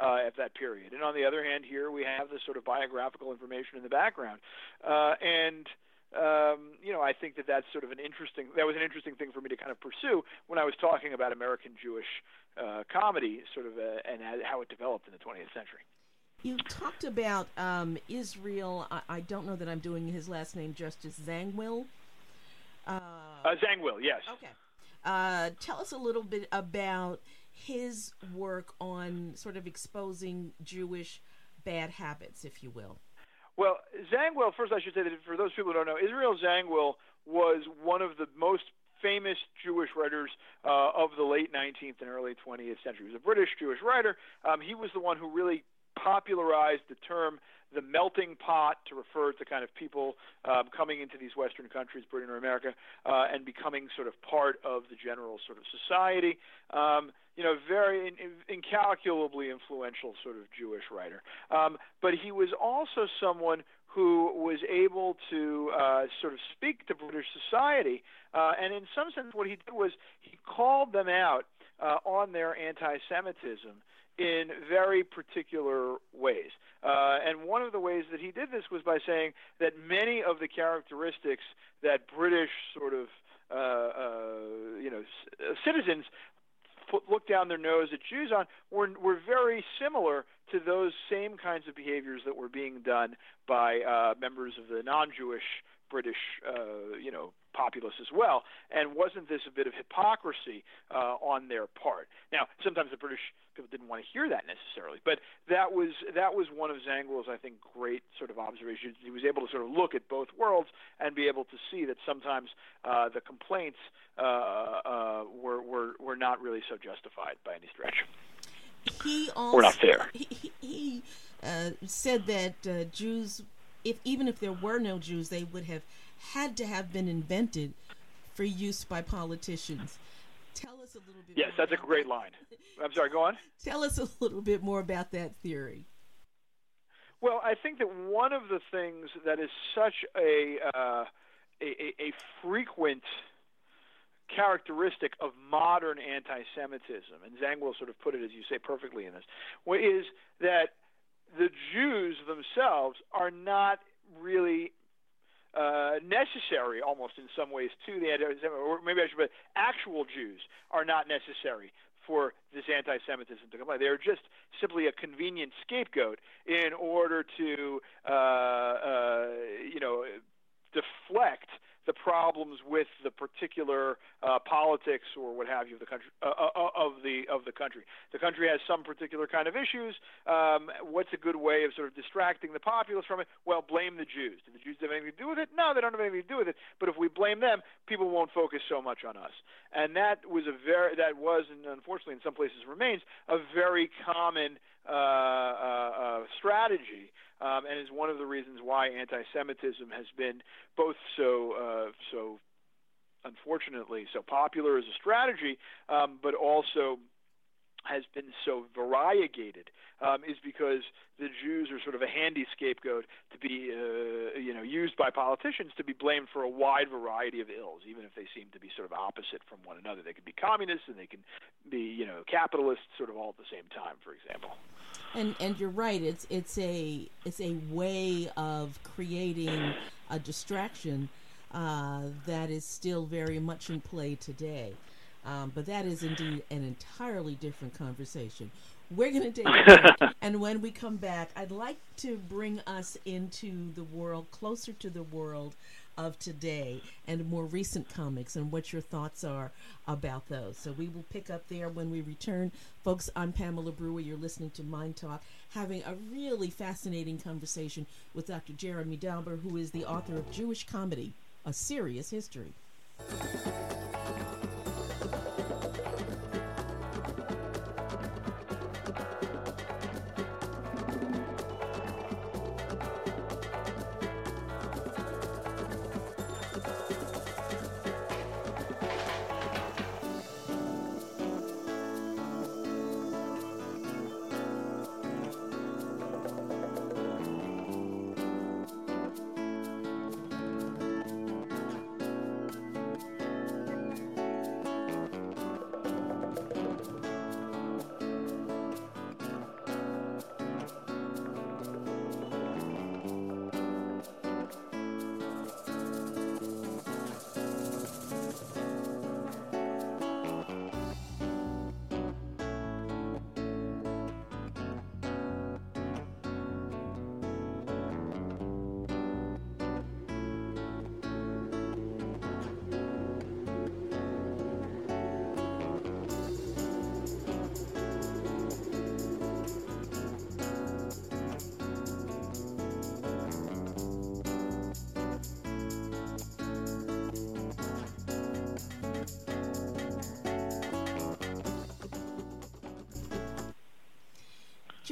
uh, at that period. And on the other hand, here we have this sort of biographical information in the background. Uh, and Um, you know, I think that that's sort of an interesting, that was an interesting thing for me to kind of pursue when I was talking about American Jewish uh, comedy, sort of, uh, and how it developed in the twentieth century. You talked about um, Israel, I, I don't know that I'm doing his last name justice, Zangwill? Uh, uh, Zangwill, yes. Okay. Uh, tell us a little bit about his work on sort of exposing Jewish bad habits, if you will. Well, Zangwill, first I should say that for those people who don't know, Israel Zangwill was one of the most famous Jewish writers uh, of the late nineteenth and early twentieth century. He was a British Jewish writer. Um, he was the one who really popularized the term the melting pot to refer to kind of people um, coming into these Western countries, Britain or America, uh, and becoming sort of part of the general sort of society. Um, you know, very in, in, incalculably influential sort of Jewish writer. Um, but he was also someone who was able to uh, sort of speak to British society, uh, and in some sense what he did was he called them out uh, on their anti-Semitism in very particular ways. Uh, and one of the ways that he did this was by saying that many of the characteristics that British sort of, uh, uh, you know, c- citizens put, look down their nose at Jews on were, were very similar to those same kinds of behaviors that were being done by uh, members of the non-Jewish British, uh, you know, populace as well. And wasn't this a bit of hypocrisy uh, on their part? Now, sometimes the British people didn't want to hear that necessarily, but that was that was one of Zangwill's, I think, great sort of observations. He was able to sort of look at both worlds and be able to see that sometimes uh, the complaints uh, uh, were, were were not really so justified by any stretch. He also, or not fair. He, he, he uh, said that uh, Jews, if even if there were no Jews, they would have had to have been invented for use by politicians. Tell us a little bit yes, more that's a great that. line. I'm sorry, go on. Tell us a little bit more about that theory. Well, I think that one of the things that is such a uh, a, a frequent characteristic of modern anti-Semitism, and Zangwill sort of put it, as you say, perfectly in this, is that the Jews themselves are not really uh, necessary, almost in some ways, to the anti-Semitism, or maybe I should put actual Jews are not necessary for this anti-Semitism to come by. They are just simply a convenient scapegoat in order to, uh, uh, you know, deflect the problems with the particular uh, politics or what have you of the country uh, uh, of the of the country. The country has some particular kind of issues. Um, what's a good way of sort of distracting the populace from it? Well, blame the Jews. Do the Jews have anything to do with it? No, they don't have anything to do with it. But if we blame them, people won't focus so much on us. And that was a very that was, and unfortunately in some places remains, a very common uh, uh, uh, strategy. Um, and is one of the reasons why anti-Semitism has been both so, uh, so unfortunately, so popular as a strategy, um, but also has been so variegated, um, is because the Jews are sort of a handy scapegoat to be, uh, you know, used by politicians to be blamed for a wide variety of ills, even if they seem to be sort of opposite from one another. They can be communists and they can be, you know, capitalists, sort of all at the same time, for example. And and you're right. It's it's a it's a way of creating a distraction uh, that is still very much in play today. Um, but that is indeed an entirely different conversation. We're going to take a break, and when we come back, I'd like to bring us into the world, closer to the world of today and more recent comics and what your thoughts are about those. So we will pick up there when we return. Folks, I'm Pamela Brewer. You're listening to Mind Talk, having a really fascinating conversation with Doctor Jeremy Dauber, who is the author of Jewish Comedy, A Serious History.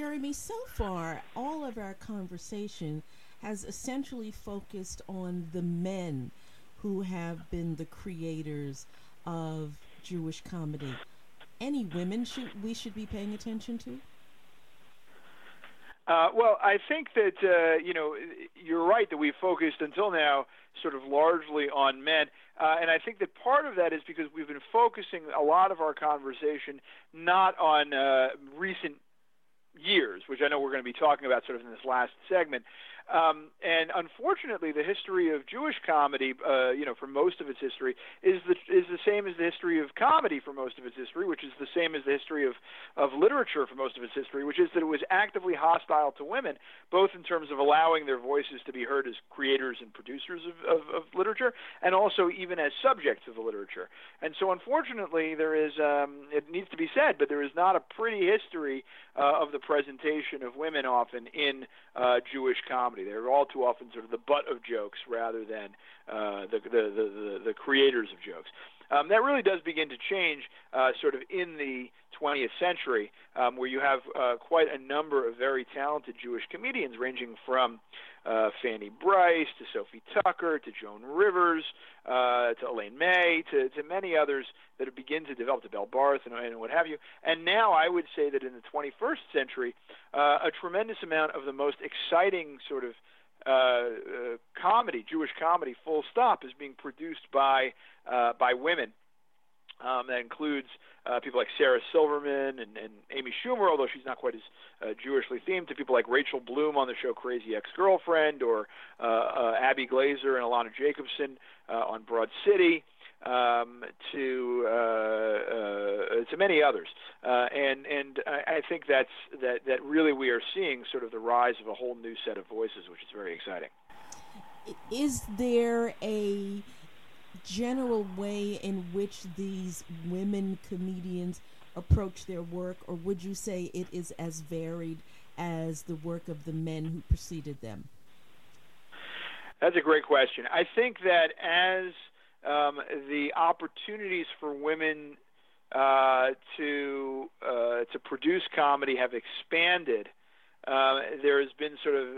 Jeremy, so far, all of our conversation has essentially focused on the men who have been the creators of Jewish comedy. Any women should we should be paying attention to? Uh, well, I think that, uh, you know, you're right that we've focused until now sort of largely on men. Uh, and I think that part of that is because we've been focusing a lot of our conversation not on uh, recent years, which I know we're going to be talking about sort of in this last segment. Um, and unfortunately, the history of Jewish comedy, uh, you know, for most of its history, is the is the same as the history of comedy for most of its history, which is the same as the history of, of literature for most of its history, which is that it was actively hostile to women, both in terms of allowing their voices to be heard as creators and producers of, of, of literature, and also even as subjects of the literature. And so, unfortunately, there is, um, it needs to be said, but there is not a pretty history uh, of the presentation of women often in uh, Jewish comedy. They're all too often sort of the butt of jokes rather than uh, the, the, the, the, the creators of jokes. Um, that really does begin to change uh, sort of in the twentieth century, um, where you have uh, quite a number of very talented Jewish comedians, ranging from uh, Fanny Brice to Sophie Tucker to Joan Rivers uh, to Elaine May to, to many others that have begun to develop, to Belle Barth and, and what have you. And now I would say that in the twenty-first century, uh, a tremendous amount of the most exciting sort of uh, uh, comedy, Jewish comedy, full stop, is being produced by uh, by women. Um, that includes uh, people like Sarah Silverman and, and Amy Schumer, although she's not quite as uh, Jewishly themed, to people like Rachel Bloom on the show Crazy Ex-Girlfriend, or uh, uh, Abby Glazer and Alana Jacobson uh, on Broad City, um, to uh, uh, to many others. Uh, and and I, I think that's that, that really we are seeing sort of the rise of a whole new set of voices, which is very exciting. Is there a general way in which these women comedians approach their work, or would you say it is as varied as the work of the men who preceded them? That's a great question. I think that as um, the opportunities for women uh, to uh, to produce comedy have expanded, uh, there has been sort of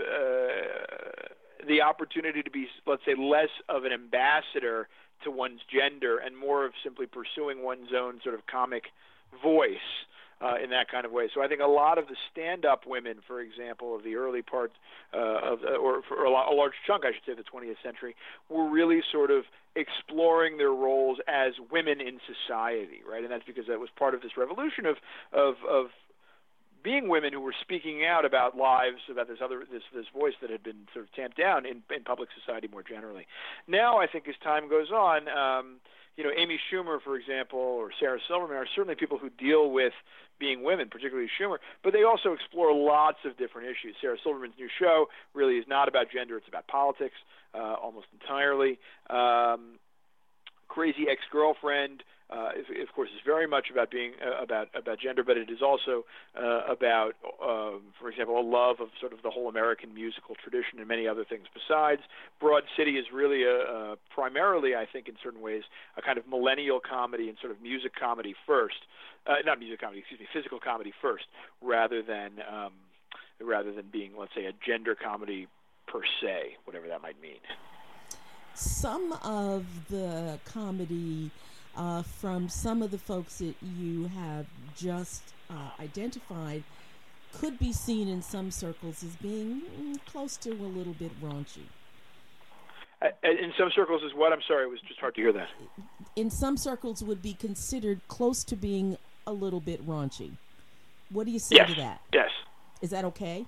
uh, the opportunity to be, let's say, less of an ambassador to one's gender and more of simply pursuing one's own sort of comic voice uh, in that kind of way. So I think a lot of the stand-up women, for example, of the early part uh, of, or for a, a large chunk, I should say, of the twentieth century, were really sort of exploring their roles as women in society, right? And that's because that was part of this revolution of of, of being women who were speaking out about lives, about this other this this voice that had been sort of tamped down in, in public society more generally. Now, I think as time goes on, um, you know, Amy Schumer, for example, or Sarah Silverman are certainly people who deal with being women, particularly Schumer, but they also explore lots of different issues. Sarah Silverman's new show really is not about gender; it's about politics uh, almost entirely. Um, Crazy Ex-Girlfriend, Uh, of course, is very much about being uh, about about gender, but it is also uh, about, uh, for example, a love of sort of the whole American musical tradition and many other things besides. Broad City is really a, a primarily, I think, in certain ways, a kind of millennial comedy and sort of music comedy first, uh, not music comedy, excuse me, physical comedy first, rather than um, rather than being, let's say, a gender comedy per se, whatever that might mean. Some of the comedy Uh, from some of the folks that you have just uh, identified could be seen in some circles as being mm, close to a little bit raunchy. Uh, in some circles is what? I'm sorry, it was just hard to hear that. In some circles would be considered close to being a little bit raunchy. What do you say yes. to that? Yes. Is that okay?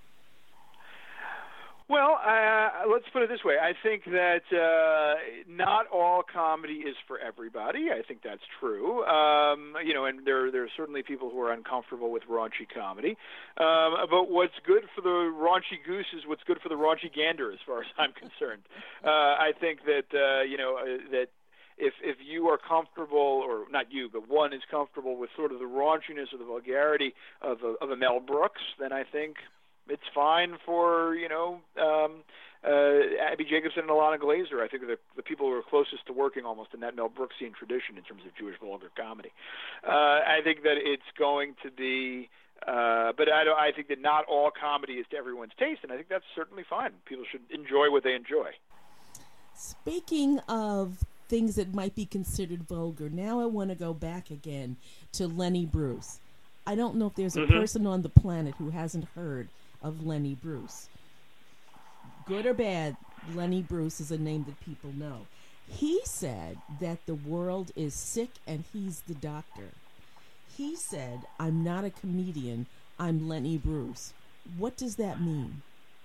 Well, uh, let's put it this way. I think that uh, not all comedy is for everybody. I think that's true. Um, you know, and there, there are certainly people who are uncomfortable with raunchy comedy. Um, but what's good for the raunchy goose is what's good for the raunchy gander, as far as I'm concerned. Uh, I think that, uh, you know, uh, that if if you are comfortable, or not you, but one is comfortable with sort of the raunchiness or the vulgarity of a, of a Mel Brooks, then I think it's fine for, you know, um, uh, Abby Jacobson and Alana Glazer. I think are the, the people who are closest to working almost in that Mel Brooksian tradition in terms of Jewish vulgar comedy. Uh, I think that it's going to be Uh, but I, don't, I think that not all comedy is to everyone's taste, and I think that's certainly fine. People should enjoy what they enjoy. Speaking of things that might be considered vulgar, now I want to go back again to Lenny Bruce. I don't know if there's a mm-hmm. person on the planet who hasn't heard of Lenny Bruce. Good or bad, Lenny Bruce is a name that people know. He said that the world is sick and he's the doctor. He said, I'm not a comedian, I'm Lenny Bruce. What does that mean?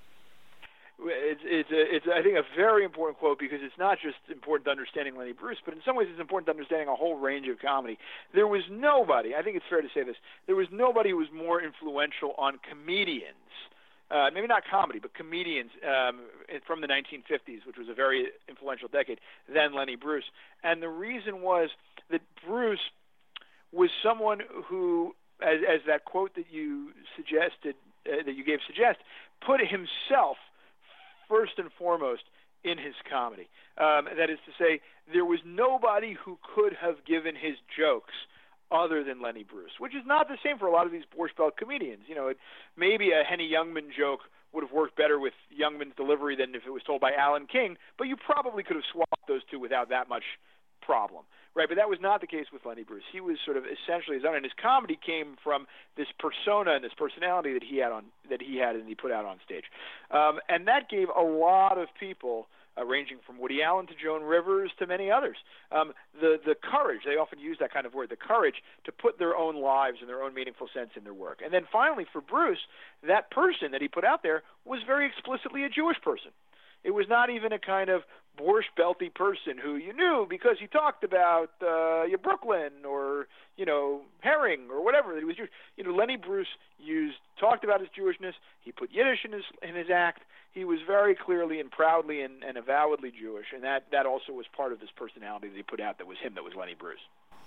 It's, it's, a, it's, I think, a very important quote because it's not just important to understanding Lenny Bruce, but in some ways it's important to understanding a whole range of comedy. There was nobody, I think it's fair to say this, there was nobody who was more influential on comedians, uh, maybe not comedy, but comedians um, from the nineteen fifties, which was a very influential decade, than Lenny Bruce. And the reason was that Bruce was someone who, as, as that quote that you suggested, uh, that you gave suggest, put himself first and foremost in his comedy. Um, that is to say, there was nobody who could have given his jokes other than Lenny Bruce, which is not the same for a lot of these Borscht Belt comedians. You know, it, maybe a Henny Youngman joke would have worked better with Youngman's delivery than if it was told by Alan King, but you probably could have swapped those two without that much problem. Right, but that was not the case with Lenny Bruce. He was sort of essentially his own, and his comedy came from this persona and this personality that he had on that he had and he put out on stage, um, and that gave a lot of people, uh, ranging from Woody Allen to Joan Rivers to many others, um, the the courage. They often use that kind of word, the courage to put their own lives and their own meaningful sense in their work. And then finally, for Bruce, that person that he put out there was very explicitly a Jewish person. It was not even a kind of Borscht Belty person who you knew because he talked about uh, your Brooklyn or, you know, Herring or whatever. He was Jewish. You know, Lenny Bruce used talked about his Jewishness. He put Yiddish in his in his act. He was very clearly and proudly and, and avowedly Jewish, and that, that also was part of this personality that he put out. That was him. That was Lenny Bruce.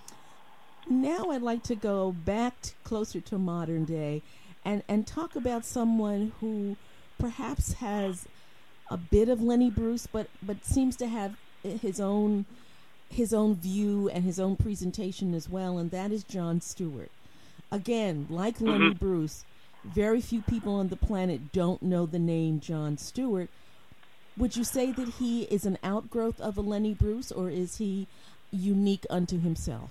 Now I'd like to go back to closer to modern day, and and talk about someone who perhaps has a bit of Lenny Bruce, but but seems to have his own his own view and his own presentation as well, and that is Jon Stewart. Again, like mm-hmm. Lenny Bruce, very few people on the planet don't know the name Jon Stewart. Would you say that he is an outgrowth of a Lenny Bruce, or is he unique unto himself?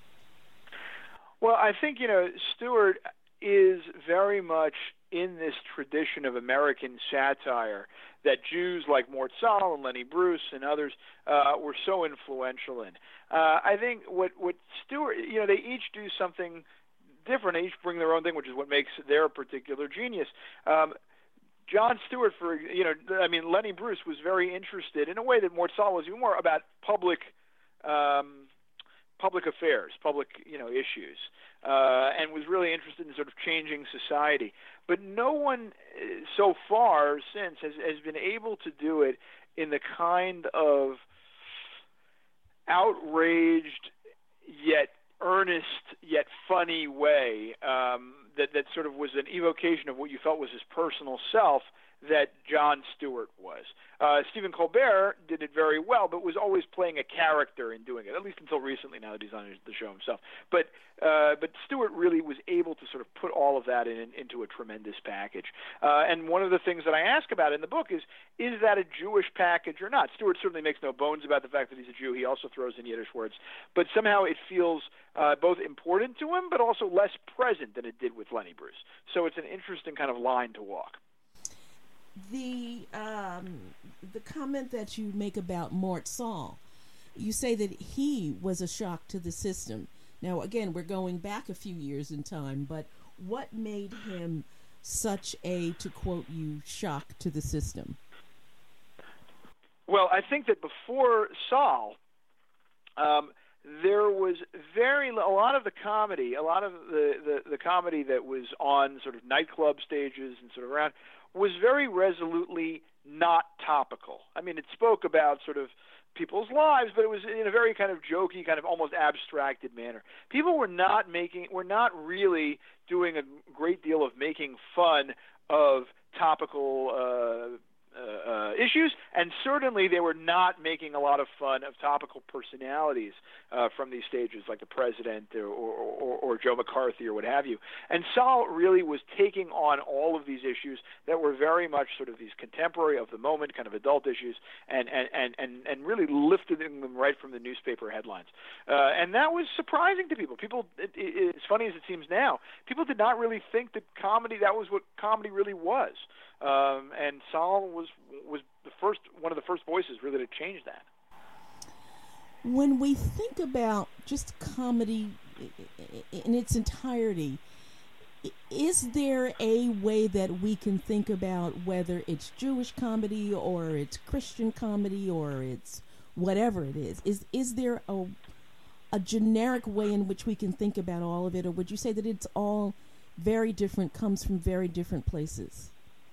Well, I think, you know, Stewart is very much in this tradition of American satire that Jews like Mort Sahl and Lenny Bruce and others uh, were so influential in. Uh, I think what, what Stewart, you know, they each do something different. They each bring their own thing, which is what makes their particular genius. Um, Jon Stewart, for, you know, I mean, Lenny Bruce was very interested in a way that Mort Sahl was more about public um, public affairs, public, you know, issues, uh, and was really interested in sort of changing society. But no one uh, so far since has, has been able to do it in the kind of outraged yet earnest yet funny way um, that, that sort of was an evocation of what you felt was his personal self that Jon Stewart was. Uh, Stephen Colbert did it very well, but was always playing a character in doing it, at least until recently, now that he's on the show himself. But uh, but Stewart really was able to sort of put all of that in, in, into a tremendous package. Uh, and one of the things that I ask about in the book is, is that a Jewish package or not? Stewart certainly makes no bones about the fact that he's a Jew. He also throws in Yiddish words. But somehow it feels uh, both important to him, but also less present than it did with Lenny Bruce. So it's an interesting kind of line to walk. The um, the comment that you make about Mort Sahl, you say that he was a shock to the system. Now, again, we're going back a few years in time, but what made him such a, to quote you, shock to the system? Well, I think that before Sahl, um, there was very a lot of the comedy, a lot of the, the, the comedy that was on sort of nightclub stages and sort of around was very resolutely not topical. I mean, it spoke about sort of people's lives, but it was in a very kind of jokey, kind of almost abstracted manner. People were not making, were not really doing a great deal of making fun of topical uh, uh, uh, issues, and certainly they were not making a lot of fun of topical personalities uh, from these stages, like the president or, or, or, or Joe McCarthy or what have you. And Saul really was taking on all of these issues that were very much sort of these contemporary of the moment kind of adult issues, and and, and, and, and really lifting them right from the newspaper headlines. Uh, and that was surprising to people. People, it, it, as funny as it seems now, people did not really think that comedy, that was what comedy really was. Um, and Saul was was the first one of the first voices really to change that. When we think about just comedy in its entirety, is there a way that we can think about whether it's Jewish comedy or it's Christian comedy or it's whatever it is? Is is there a a generic way in which we can think about all of it, or would you say that it's all very different, comes from very different places?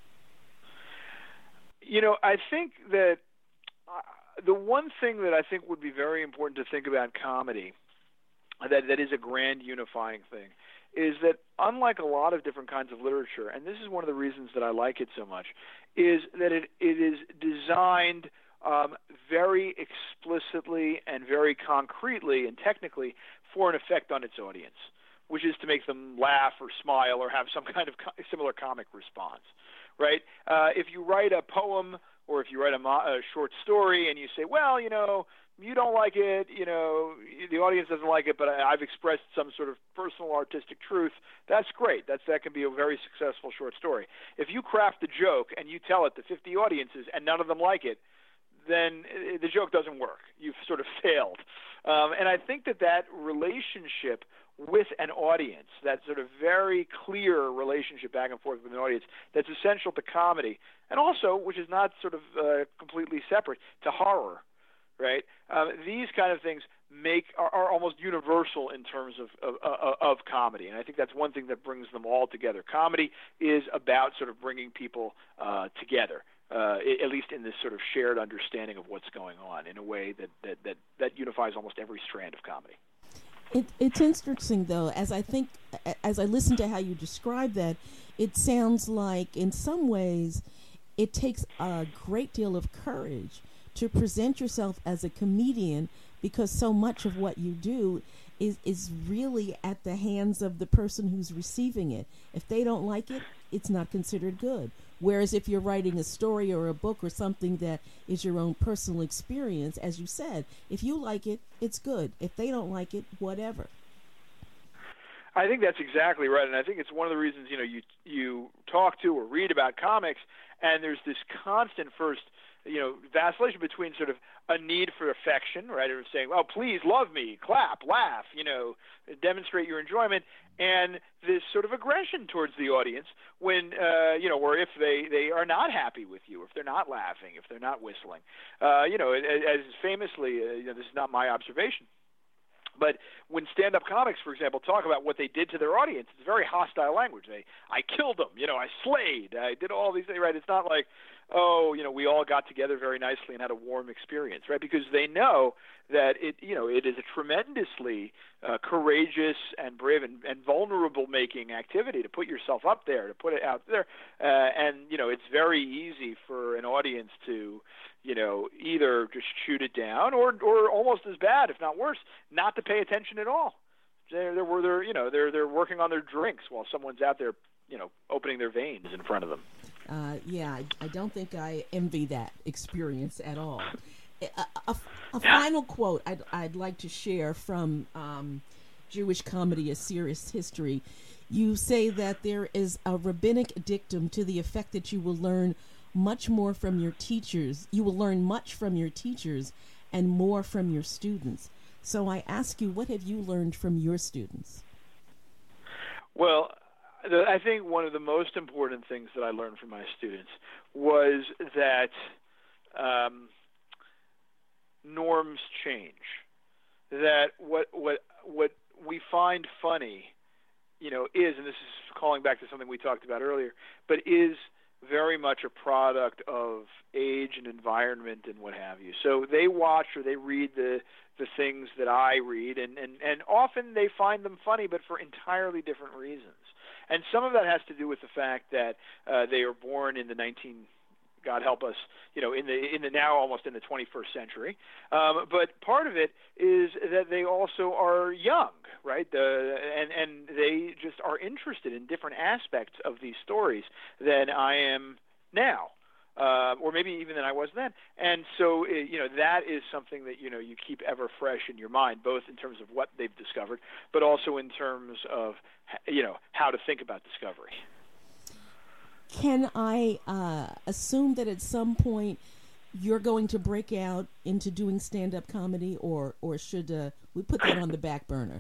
You know, I think that uh, the one thing that I think would be very important to think about comedy, that that is a grand unifying thing, is that unlike a lot of different kinds of literature, and this is one of the reasons that I like it so much, is that it, it is designed um, very explicitly and very concretely and technically for an effect on its audience, which is to make them laugh or smile or have some kind of co- similar comic response. Right? Uh, if you write a poem or if you write a, mo- a short story and you say, well, you know, you don't like it, you know, the audience doesn't like it, but I, I've expressed some sort of personal artistic truth, that's great. That's, that can be a very successful short story. If you craft a joke and you tell it to fifty audiences and none of them like it, then the joke doesn't work. You've sort of failed. Um, and I think that that relationship with an audience, that sort of very clear relationship back and forth with an audience, that's essential to comedy, and also, which is not sort of uh, completely separate, to horror, right? Um, these kind of things make are, are almost universal in terms of, of, of, of comedy, and I think that's one thing that brings them all together. Comedy is about sort of bringing people uh, together. Uh, at least in this sort of shared understanding of what's going on in a way that, that, that, that unifies almost every strand of comedy. It, it's interesting, though, as I think, as I listen to how you describe that, it sounds like in some ways it takes a great deal of courage to present yourself as a comedian, because so much of what you do is, is really at the hands of the person who's receiving it. If they don't like it, it's not considered good. Whereas if you're writing a story or a book or something that is your own personal experience, as you said, if you like it, it's good. If they don't like it, whatever. I think that's exactly right, and I think it's one of the reasons, you know, you you talk to or read about comics, and there's this constant first, you know, vacillation between sort of a need for affection, right, or saying, oh, please love me, clap, laugh, you know, demonstrate your enjoyment, and this sort of aggression towards the audience when, uh, you know, or if they, they are not happy with you, if they're not laughing, if they're not whistling. Uh, you know, as famously, uh, you know, this is not my observation, but when stand-up comics, for example, talk about what they did to their audience, it's very hostile language. They, I killed them, you know, I slayed, I did all these things, right? It's not like, oh, you know, we all got together very nicely and had a warm experience, right? Because they know that it, you know, it is a tremendously uh, courageous and brave and, and vulnerable-making activity to put yourself up there, to put it out there, uh, and you know, it's very easy for an audience to, you know, either just shoot it down or, or almost as bad, if not worse, not to pay attention at all. They're, they're, they're you know, they're they're working on their drinks while someone's out there, you know, opening their veins in front of them. Uh, yeah, I, I don't think I envy that experience at all. A, a, a final quote I'd, I'd like to share from um, Jewish Comedy, A Serious History. You say that there is a rabbinic dictum to the effect that you will learn much more from your teachers. You will learn much from your teachers and more from your students. So I ask you, what have you learned from your students? Well, I think one of the most important things that I learned from my students was that um, norms change. That what what what we find funny, you know, is, and this is calling back to something we talked about earlier, but is very much a product of age and environment and what have you. So they watch or they read the the things that I read, and, and, and often they find them funny, but for entirely different reasons. And some of that has to do with the fact that uh, they are born in the nineteen God help us, you know, in the in the now almost in the twenty-first century. Um, but part of it is that they also are young, right? The, and and they just are interested in different aspects of these stories than I am now. Uh, or maybe even than I was then. And so, uh, you know, that is something that, you know, you keep ever fresh in your mind, both in terms of what they've discovered, but also in terms of, you know, how to think about discovery. Can I uh, assume that at some point you're going to break out into doing stand-up comedy, or, or should uh, we put that on the back burner?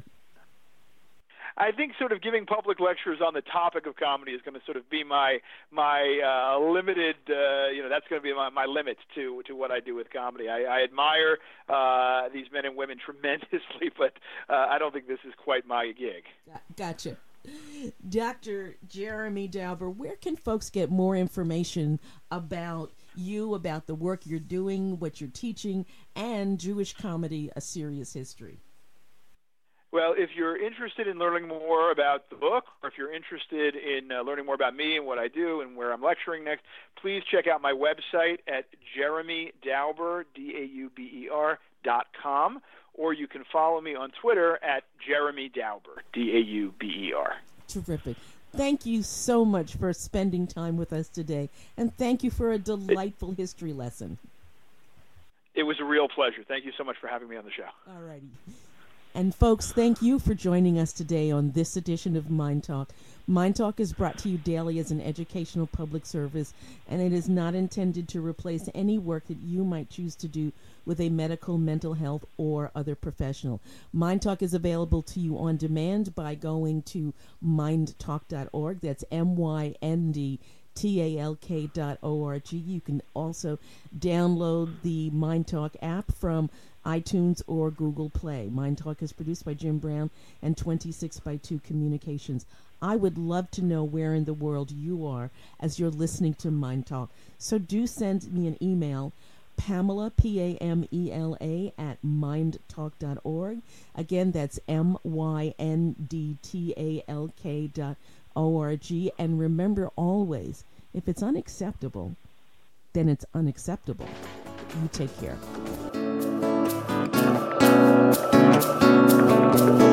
I think sort of giving public lectures on the topic of comedy is going to sort of be my my uh, limited, uh, you know, that's going to be my, my limit to to what I do with comedy. I, I admire uh, these men and women tremendously, but uh, I don't think this is quite my gig. Gotcha. Doctor Jeremy Dauber, where can folks get more information about you, about the work you're doing, what you're teaching, and Jewish Comedy, A Serious History? Well, if you're interested in learning more about the book, or if you're interested in uh, learning more about me and what I do and where I'm lecturing next, please check out my website at jeremy dauber, D A U B E R, dot com, or you can follow me on Twitter at Jeremy Dauber, D A U B E R. Terrific. Thank you so much for spending time with us today, and thank you for a delightful it, history lesson. It was a real pleasure. Thank you so much for having me on the show. All righty. And folks, thank you for joining us today on this edition of Mind Talk. Mind Talk is brought to you daily as an educational public service, and it is not intended to replace any work that you might choose to do with a medical, mental health, or other professional. Mind Talk is available to you on demand by going to mind talk dot org. That's M Y N D T A L K dot O R G. You can also download the Mind Talk app from iTunes or Google Play. Mind Talk is produced by Jim Brown and twenty-six by two Communications. I would love to know where in the world you are as you're listening to Mind Talk. So do send me an email, Pamela, P A M E L A, at mind talk dot org. Again, that's M Y N D T A L K dot O R G. And remember always, if it's unacceptable, then it's unacceptable. You take care. Thank you.